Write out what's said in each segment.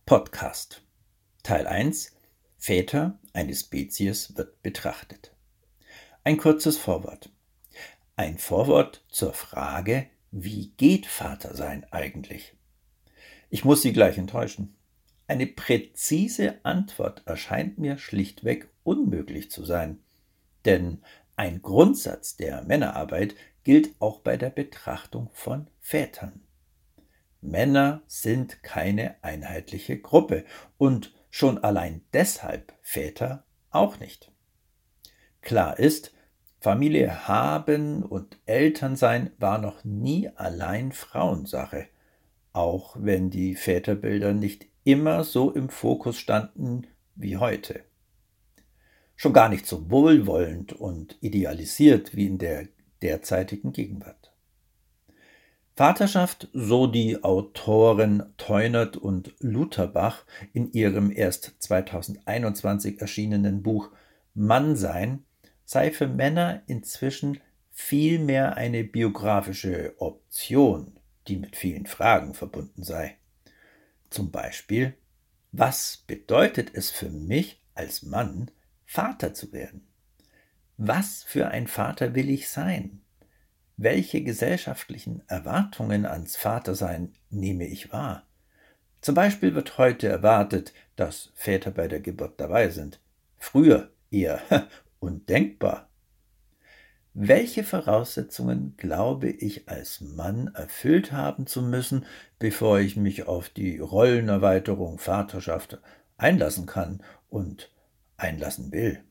Podcast. Teil 1: Väter, eine Spezies wird betrachtet. Ein kurzes Vorwort. Ein Vorwort zur Frage, wie geht Vatersein eigentlich? Ich muss Sie gleich enttäuschen. Eine präzise Antwort erscheint mir schlichtweg unmöglich zu sein. Denn ein Grundsatz der Männerarbeit gilt auch bei der Betrachtung von Vätern. Männer sind keine einheitliche Gruppe und schon allein deshalb Väter auch nicht. Klar ist, Familie haben und Elternsein war noch nie allein Frauensache, auch wenn die Väterbilder nicht immer so im Fokus standen wie heute. Schon gar nicht so wohlwollend und idealisiert wie in der derzeitigen Gegenwart. Vaterschaft, so die Autoren Teunert und Lutherbach in ihrem erst 2021 erschienenen Buch Mannsein, sei für Männer inzwischen vielmehr eine biografische Option, die mit vielen Fragen verbunden sei. Zum Beispiel: Was bedeutet es für mich als Mann, Vater zu werden? Was für ein Vater will ich sein? Welche gesellschaftlichen Erwartungen ans Vatersein nehme ich wahr? Zum Beispiel wird heute erwartet, dass Väter bei der Geburt dabei sind. Früher eher undenkbar. Welche Voraussetzungen glaube ich als Mann erfüllt haben zu müssen, bevor ich mich auf die Rollenerweiterung Vaterschaft einlassen kann und einlassen will?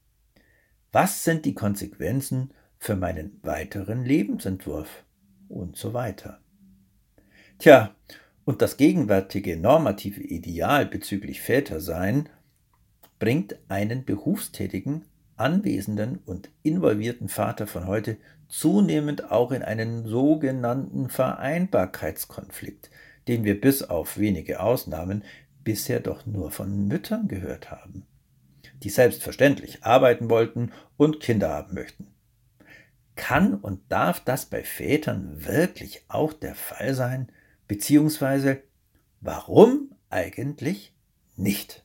Was sind die Konsequenzen für meinen weiteren Lebensentwurf und so weiter? Tja, und das gegenwärtige normative Ideal bezüglich Vätersein bringt einen berufstätigen, anwesenden und involvierten Vater von heute zunehmend auch in einen sogenannten Vereinbarkeitskonflikt, den wir bis auf wenige Ausnahmen bisher doch nur von Müttern gehört haben, die selbstverständlich arbeiten wollten und Kinder haben möchten. Kann und darf das bei Vätern wirklich auch der Fall sein? Beziehungsweise, warum eigentlich nicht?